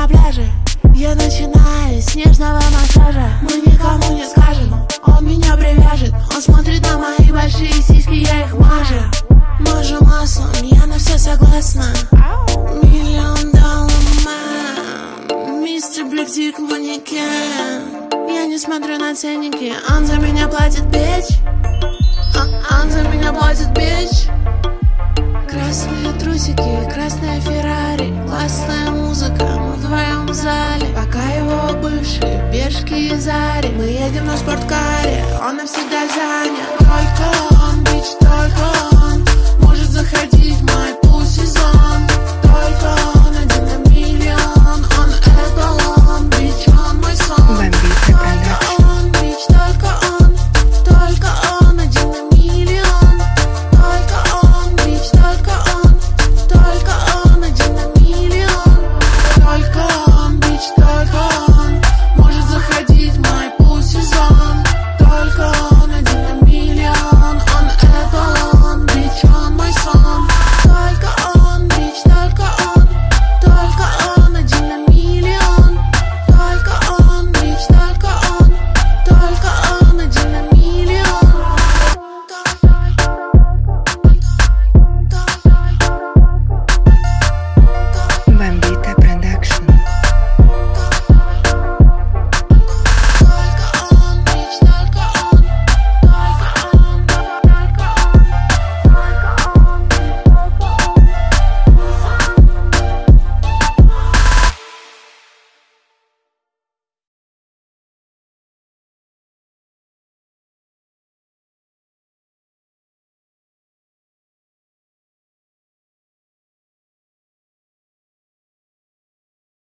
на пляже. Я начинаю с нежного массажа. Мы никому не скажем, он меня привяжет. Он смотрит на мои большие сиськи, я их мажу маслом, я на все согласна. $1 миллион man, мистер Блэк Дик манекен. Я не смотрю на ценники, он за меня платит, бич. Он за меня платит, бич. Красные трусики, красная Феррари, классная музыка, мы вдвоем в зале. Пока его бывшие пешки из Ари, мы едем на спорткаре, он навсегда занят. Только он, бич, только он может заходить в мой